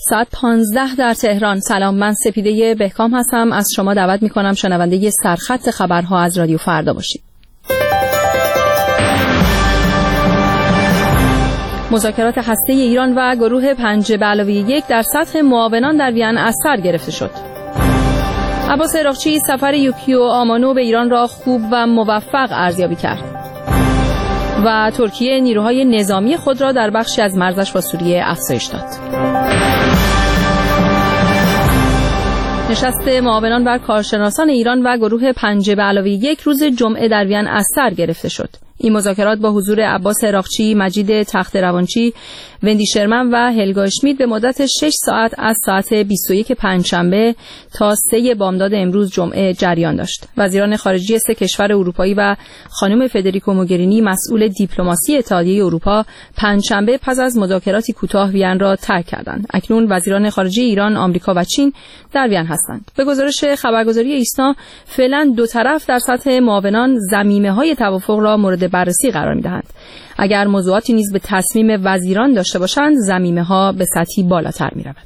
ساعت 15 در تهران. سلام، من سپیده بهکام هستم. از شما دعوت می‌کنم شنونده سرخط خبرها از رادیو فردا باشید. مذاکرات هسته‌ای ایران و گروه 5+1 در سطح معاونان در وین از سر گرفته شد. عباس عراقچی سفر یوکیو آمانو به ایران را خوب و موفق ارزیابی کرد. و ترکیه نیروهای نظامی خود را در بخشی از مرزش با سوریه افزایش داد. نشست معاونان و کارشناسان ایران و گروه 5+1 روز جمعه در وین از سر گرفته شد. این مذاکرات با حضور عباس عراقچی، مجید تخت‌روانچی، وندی شرمن و هلگا اشمیت به مدت 6 ساعت از ساعت 21 پنجشنبه تا 3 بامداد امروز جمعه جریان داشت. وزیران خارجه 3 کشور اروپایی و خانم فدریکو موگرینی مسئول دیپلماسی اتحادیه اروپا پنجشنبه پس از مذاکراتی کوتاه وین را ترک کردند. اکنون وزیران خارجه ایران، آمریکا و چین در وین هستند. به گزارش خبرگزاری ایسنا فعلا دو طرف در سطح معاونان ضمیمه‌های توافق را مورد بررسی قرار می‌دهند. اگر موضوعاتی نیز به تصمیم وزیران داشته باشند، ضمیمه‌ها به سطحی بالاتر می‌رود.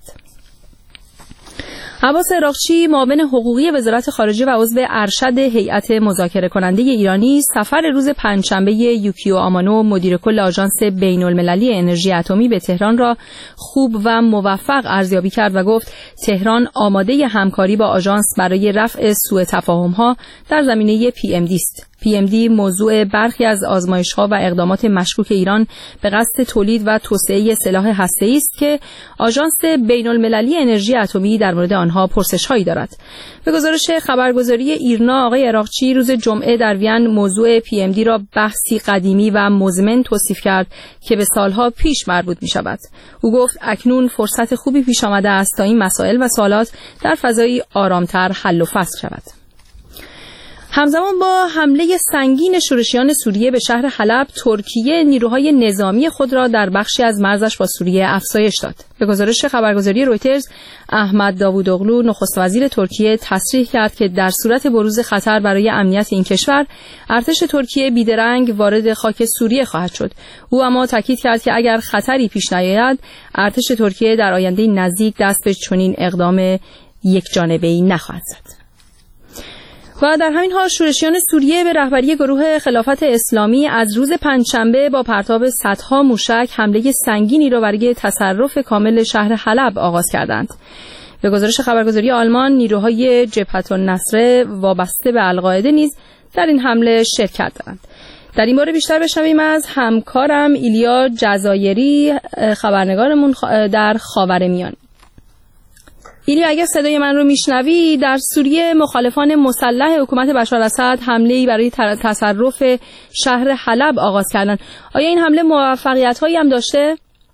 عباس عراقچی معاون حقوقی وزارت خارجه و عضو ارشد هیئت مذاکره کننده ایرانی سفر روز پنجشنبه یوکیو آمانو مدیر کل آژانس بین‌المللی انرژی اتمی به تهران را خوب و موفق ارزیابی کرد و گفت تهران آماده همکاری با آژانس برای رفع سوء تفاهم‌ها در زمینه PMD است. PMD موضوع برخی از آزمایش‌ها و اقدامات مشکوک ایران به قصد تولید و توسعه سلاح هسته‌ای است که آژانس بین‌المللی انرژی اتمی در مورد آنها پرسش‌هایی دارد. به گزارش خبرگزاری ایرنا آقای عراقچی روز جمعه در وین موضوع PMD را بحثی قدیمی و مزمن توصیف کرد که به سالها پیش مربوط می‌شود. او گفت اکنون فرصت خوبی پیش آمده است تا این مسائل و سوالات در فضایی آرام‌تر حل و فصل شود. همزمان با حمله سنگین شورشیان سوریه به شهر حلب، ترکیه نیروهای نظامی خود را در بخشی از مرزش با سوریه افزایش داد. به گزارش خبرگزاری رویترز، احمد داوودوغلو نخست وزیر ترکیه تصریح کرد که در صورت بروز خطر برای امنیت این کشور، ارتش ترکیه بیدرنگ وارد خاک سوریه خواهد شد. او اما تاکید کرد که اگر خطری پیش نیاید، ارتش ترکیه در آینده نزدیک دست به چنین اقدام یکجانبه‌ای نخواهد زد. و در همین حال شورشیان سوریه به رهبری گروه خلافت اسلامی از روز پنجشنبه با پرتاب صدها موشک حمله سنگینی را برای تصرف کامل شهر حلب آغاز کردند. به گزارش خبرگزاری آلمان، نیروهای جبهة النصره وابسته به القاعده نیز در این حمله شرکت دارند. در این باره بیشتر بشنویم از همکارم ایلیا جزایری، خبرنگارمون در خاورمیانه. ایلیا، اگر صدای من رو میشنوی، در سوریه مخالفان مسلح حکومت بشار اسد حمله‌ای برای تصرف شهر حلب آغاز کردند. آیا این حمله موفقیت‌هایی هم داشته؟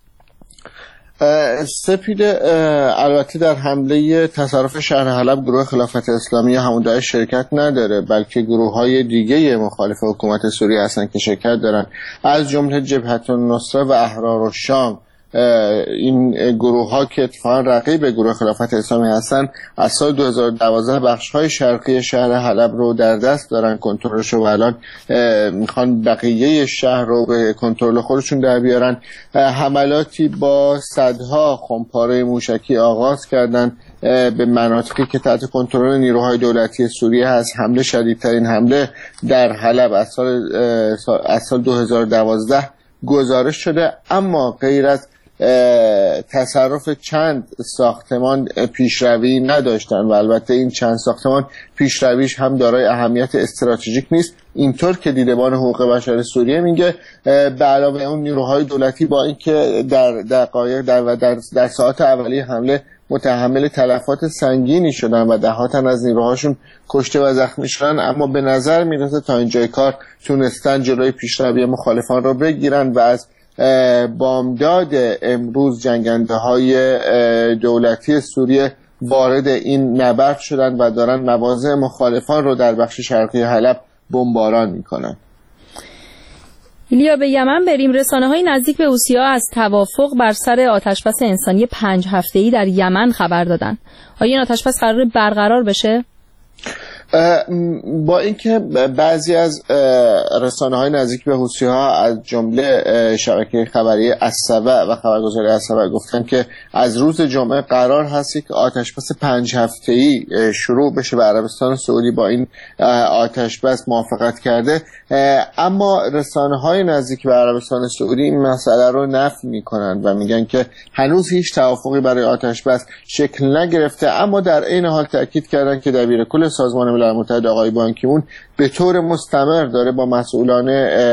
سپیده، البته در حمله تصرف شهر حلب گروه خلافت اسلامی همون داعش شرکت نداره، بلکه گروه‌های دیگه مخالف حکومت سوریه هستن که شرکت دارن، از جمله جبهة النصره و احرار الشام. این گروه ها که اتفاقا رقیب گروه خلافت اسلامی هستن از سال 2012 بخش های شرقی شهر حلب رو در دست دارن، کنترلش رو، و الان میخوان بقیه شهر رو به کنترل خودشون در بیارن. حملاتی با صدها خمپاره موشکی آغاز کردن به مناطقی که تحت کنترل نیروهای دولتی سوریه هست. حمله شدیدترین حمله در حلب از سال 2012 گزارش شده، اما غیر از تصرف چند ساختمان پیشروی نداشتن و البته این چند ساختمان پیشرویش هم دارای اهمیت استراتژیک نیست. اینطور که دیدبان حقوق بشر سوریه میگه، به علاوه اون نیروهای دولتی با اینکه در دقایق در ساعات اولیه حمله متحمل تلفات سنگینی شدن و دهاتن از نیروهاشون کشته و زخمی شدن، اما به نظر میرسه تا اینجای کار تونستن جلوی پیشروی مخالفان رو بگیرن و از بامداد امروز جنگنده های دولتی سوریه وارد این نبرد شدن و دارن مواضع مخالفان رو در بخش شرقی حلب بمباران میکنن. ایلیا، به یمن بریم. رسانه‌های نزدیک به حوثی‌ها از توافق بر سر آتشبس انسانی 5 هفته‌ای در یمن خبر دادن. آیا این آتشبس قرار برقرار بشه؟ با اینکه بعضی از رسانه‌های نزدیک به حوثی‌ها از جمله شبکه خبری السبع و خبرگزاری السبع گفتن که از روز جمعه قرار هست که آتش‌بس 5 هفته‌ای شروع بشه و عربستان سعودی با این آتش‌بس موافقت کرده، اما رسانه‌های نزدیک به عربستان سعودی این مسئله رو نفی می‌کنند و میگن که هنوز هیچ توافقی برای آتش‌بس شکل نگرفته، اما در عین حال تأکید کردن که دبیرکل سازمان ملل متحد آقای بان کی مون به طور مستمر داره با مسئولان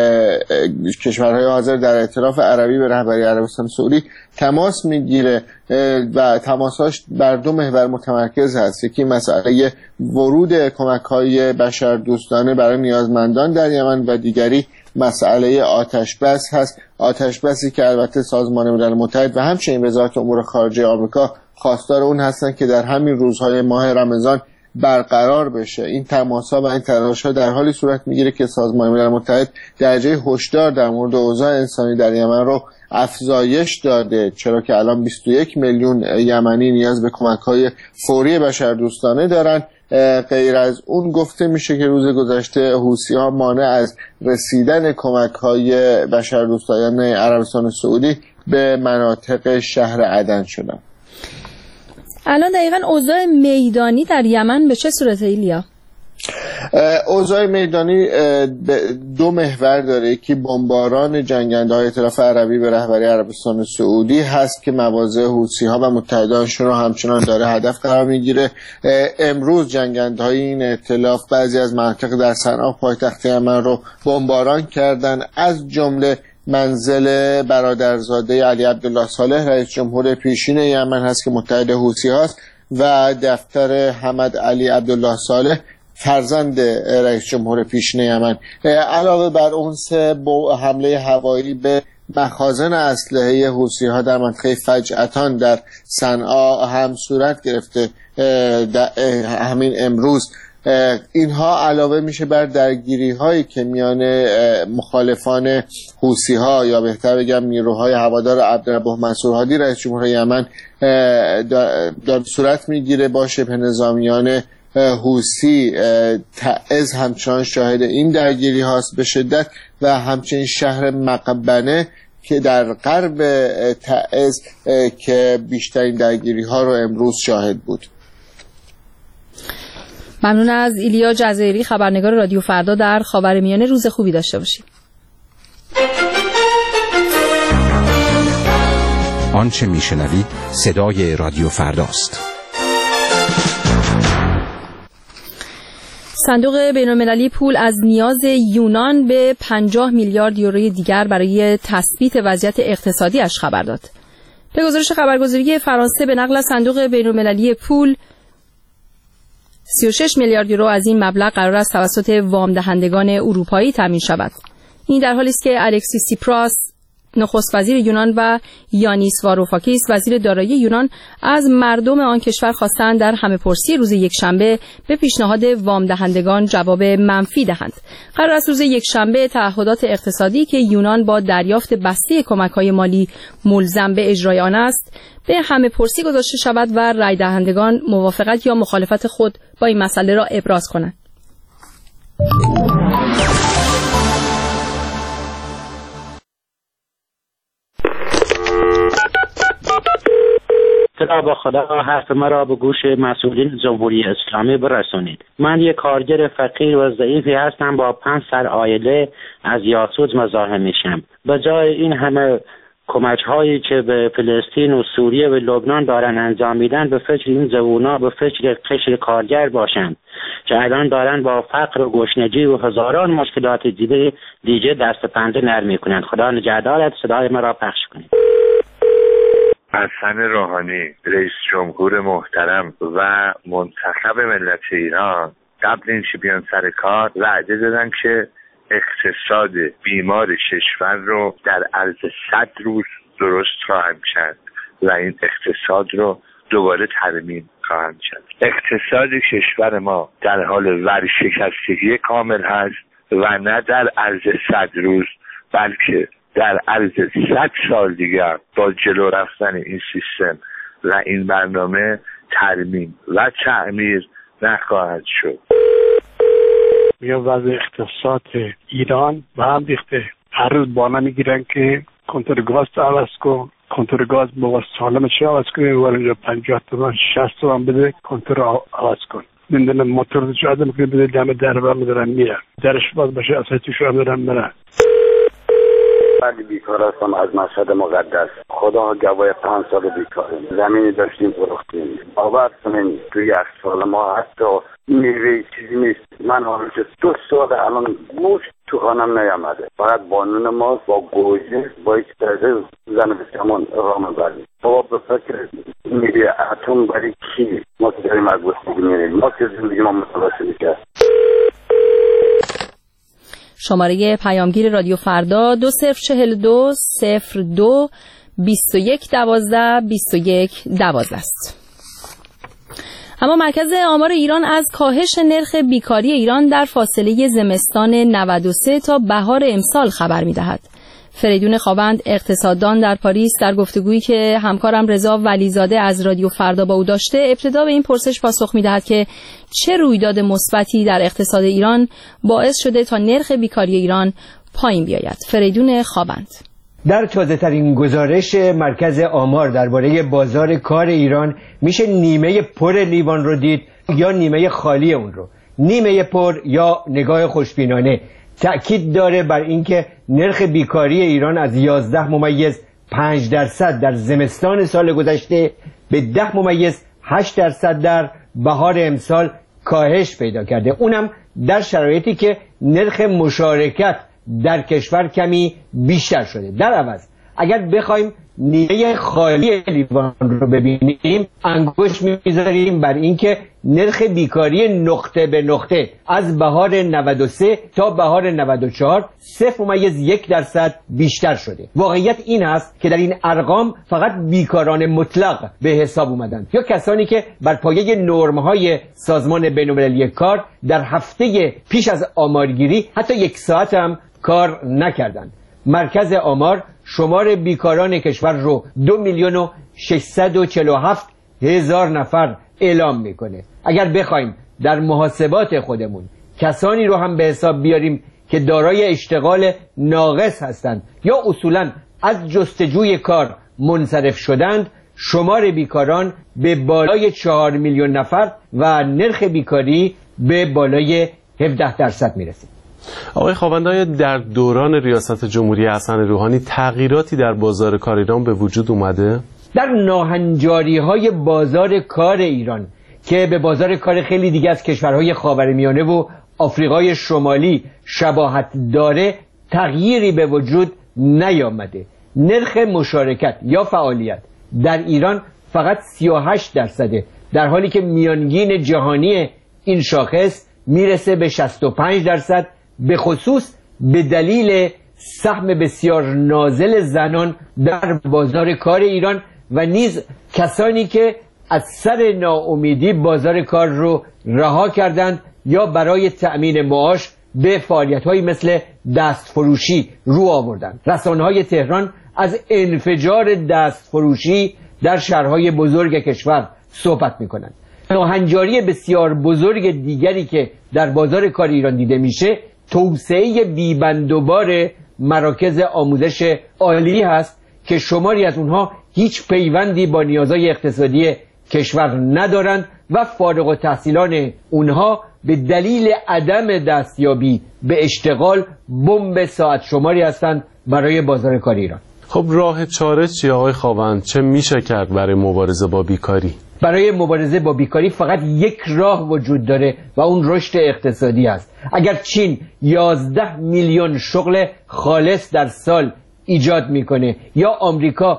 کشورهای حاضر در ائتلاف عربی به رهبری عربستان سعودی تماس میگیره و تماساش بر 2 محور متمرکز هست. یکی مسئله ورود کمک‌های بشردوستانه برای نیازمندان در یمن و دیگری مسئله آتش‌بس هست. آتش‌بسی که البته سازمان ملل متحد و همچنین وزارت امور خارجه آمریکا خواستار اون هستن که در همین روزهای ماه رمضان برقرار بشه. این تماس‌ها و این تلاش‌ها در حالی صورت میگیره که سازمان ملل متحد درجه هشدار در مورد اوضاع انسانی در یمن رو افزایش داده، چرا که الان 21 میلیون یمنی نیاز به کمک‌های فوری بشردوستانه دارن. غیر از اون گفته میشه که روز گذشته حوثی‌ها مانع از رسیدن کمک‌های بشردوستانه عربستان سعودی به مناطق شهر عدن شدن. الان دقیقاً اوضاع میدانی در یمن به چه صورته ایلیا؟ اوضاع میدانی 2 محور داره. یکی بمباران جنگنده‌های ائتلاف عربی به رهبری عربستان سعودی هست که مواضع حوثی‌ها و متحدانشون رو همچنان داره هدف قرار میگیره. امروز جنگنده‌های این ائتلاف بعضی از مناطق در صنعا پایتخت یمن رو بمباران کردن، از جمله منزل برادرزاده علی عبدالله صالح رئیس جمهور پیشین یمن هست که متحد حوثی هاست و دفتر حمد علی عبدالله صالح فرزند رئیس جمهور پیشین یمن. علاوه بر اون 3 حمله هوایی به مخازن اسلحه حوثی ها در منطقه فجعتان در صنعا هم صورت گرفته همین امروز. اینها علاوه میشه بر درگیری هایی که میان مخالفان حوثی ها یا بهتر بگم نیروهای هوادار عبدالرب منصور هادی رئیس جمهور یمن در صورت میگیره با شبه نظامیان حوثی. تعز همچنان شاهد این درگیری هاست به شدت و همچنین شهر مقبنه که در غرب تعز که بیشترین درگیری ها رو امروز شاهد بود. ممنون از ایلیا جزایری، خبرنگار رادیو فردا در خاورمیانه. روز خوبی داشته باشید. آنچه میشنوید صدای رادیو فرداست. صندوق بین‌المللی پول از نیاز یونان به 50 میلیارد یورو دیگر برای تثبیت وضعیت اقتصادیش خبر داد. به گزارش خبرگزاری فرانسه به نقل از صندوق بین‌المللی پول 36 میلیارد یورو از این مبلغ قرار است توسط وام دهندگان اروپایی تامین شود. این در حالی است که الکسیس سیپراس نخست وزیر یونان و یانیس واروفاکیس وزیر دارایی یونان از مردم آن کشور خواستند در همه‌پرسی روز یکشنبه به پیشنهاد وام دهندگان جواب منفی دهند. قرار است روز یکشنبه تعهدات اقتصادی که یونان با دریافت بسته کمک‌های مالی ملزم به اجرای آن است به همه‌پرسی گذاشته شود و رای دهندگان موافقت یا مخالفت خود با این مسئله را ابراز کنند. خدا با خدا حرف مرا به گوش مسئولین جمهوری اسلامی برسونید. من یک کارگر فقیر و ضعیفی هستم با 5 سر عائله از یاسوج مزاحم میشم. به جای این همه کمک‌هایی که به فلسطین و سوریه و لبنان دارن انجام میدن به فکر این جوونا به فکر قشر کارگر باشند که الان دارن با فقر و گشنگی و هزاران مشکلات دیگه دست پنجه نرم میکنن. خدا نگهدارت. صدای مرا پخش کنید. حسن روحانی رئیس جمهور محترم و منتخب ملت ایران قبل اینکه بیان سر کار وعده دادن که اقتصاد بیمار کشور رو در عرض 100 روز درست خواهند کرد و این اقتصاد رو دوباره ترمیم خواهند کرد. اقتصاد کشور ما در حال ورشکستگی کامل هست و نه در عرض 100 روز بلکه در عرض 100 سال دیگر با جلو رفتن این سیستم و این برنامه ترمیم و تعمیر نخواهد شد. میگم وضع اقتصاد ایران به هم ریخته. هر روز بالا میگیرن که کنتور گاز رو عوض کن، کنتور گاز با سالم چه عوض کنی، ولی 50 تومن 60 تومن بده کنتور عوض کن. نمیدونم موتور رو چه آدم کنی بده دم در برم دارن میرن، درش باز باشه اصلا توشو هم دارن میرن. ولی بیکار هستم از مشهد مقدس. خدا گواه 5 سال بیکاریم. زمینی داشتیم فروختیم. باور کنین توی 8 سال ما حتی میوه چیزی نیست. من حالا که 2 سال الان گوشت تو خانم نیامده. فقط بانون ما با گوجه با یک درجه زن بسیارمون رام بردیم. بابا به فکر میوه اتم برای کی؟ ما که داریم از گوشت میریم. ما که زندگی ما متلاشه کرد. شماره پیامگیر رادیو فردا 2042 02 21 12 21 12 است. اما مرکز آمار ایران از کاهش نرخ بیکاری ایران در فاصله زمستان 93 تا بهار امسال خبر می‌دهد. فریدون خوابند اقتصاددان در پاریس در گفتگویی که همکارم رضا ولیزاده از رادیو فردا با او داشته ابتدا به این پرسش پاسخ می‌دهد که چه رویداد مثبتی در اقتصاد ایران باعث شده تا نرخ بیکاری ایران پایین بیاید. فریدون خوابند: در تازه‌ترین گزارش مرکز آمار درباره بازار کار ایران میشه نیمه پر لیوان رو دید یا نیمه خالی اون رو. نیمه پر یا نگاه خوشبینانه تأکید داره بر اینکه نرخ بیکاری ایران از 11.5% در زمستان سال گذشته به 10.8% در بهار امسال کاهش پیدا کرده، اونم در شرایطی که نرخ مشارکت در کشور کمی بیشتر شده. در عوض اگر بخوایم نیمه خالی لیوان رو ببینیم انگشت میذاریم بر اینکه نرخ بیکاری نقطه به نقطه از بهار 93 تا بهار 94 0.1% بیشتر شده. واقعیت این است که در این ارقام فقط بیکاران مطلق به حساب اومدند یا کسانی که بر پایه نرم‌های سازمان بین‌المللی کار در هفته پیش از آمارگیری حتی 1 ساعت هم کار نکردند. مرکز آمار شمار بیکاران کشور رو 2,647,000 نفر اعلام میکنه. اگر بخوایم در محاسبات خودمون کسانی رو هم به حساب بیاریم که دارای اشتغال ناقص هستند یا اصولاً از جستجوی کار منصرف شدند، شمار بیکاران به بالای 4 میلیون نفر و نرخ بیکاری به بالای 17% میرسه. آقای خوابند، در دوران ریاست جمهوری حسن روحانی تغییراتی در بازار کار ایران به وجود اومده؟ در ناهنجاری‌های بازار کار ایران که به بازار کار خیلی دیگه از کشورهای خاورمیانه و آفریقای شمالی شباهت داره تغییری به وجود نیامده. نرخ مشارکت یا فعالیت در ایران فقط 38%، در حالی که میانگین جهانی این شاخص میرسه به 65%، به خصوص به دلیل سهم بسیار نازل زنان در بازار کار ایران و نیز کسانی که از سر ناامیدی بازار کار رو رها کردند یا برای تأمین معاش به فعالیت‌هایی مثل دستفروشی رو آوردند. رسانه‌های تهران از انفجار دستفروشی در شهرهای بزرگ کشور صحبت می‌کنند. ناهنجاری بسیار بزرگ دیگری که در بازار کار ایران دیده میشه توسعه بی‌بندوبار مراکز آموزش عالی هست که شماری از اونها هیچ پیوندی با نیازهای اقتصادی کشور ندارند و فارغ التحصیلان اونها به دلیل عدم دستیابی به اشتغال بمب ساعت شماری هستند برای بازار کار ایران. خب راه چاره چیه آقای خوابند؟ چه میشه کرد برای مبارزه با بیکاری؟ برای مبارزه با بیکاری فقط یک راه وجود داره و اون رشد اقتصادی است. اگر چین 11 میلیون شغل خالص در سال ایجاد میکنه یا آمریکا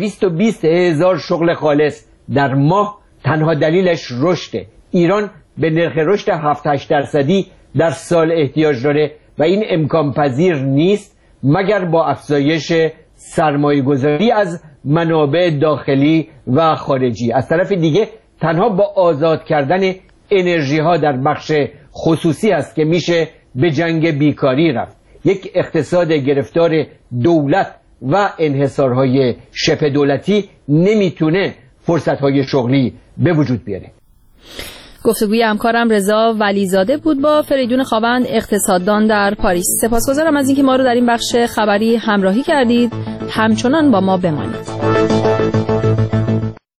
220,000 شغل خالص در ماه، تنها دلیلش رشده. ایران به نرخ رشد 7-8% در سال احتیاج داره و این امکان پذیر نیست مگر با افزایش سرمایه گذاری از منابع داخلی و خارجی. از طرف دیگه تنها با آزاد کردن انرژی ها در بخش خصوصی است که میشه به جنگ بیکاری رفت. یک اقتصاد گرفتار دولت و انحصارهای شبه دولتی نمیتونه فرصتهای شغلی به وجود بیاره. گفتگوی همکارم رضا ولیزاده بود با فریدون خاوند، اقتصاددان در پاریس. سپاسگزارم از اینکه ما رو در این بخش خبری همراهی کردید. همچنان با ما بمانید.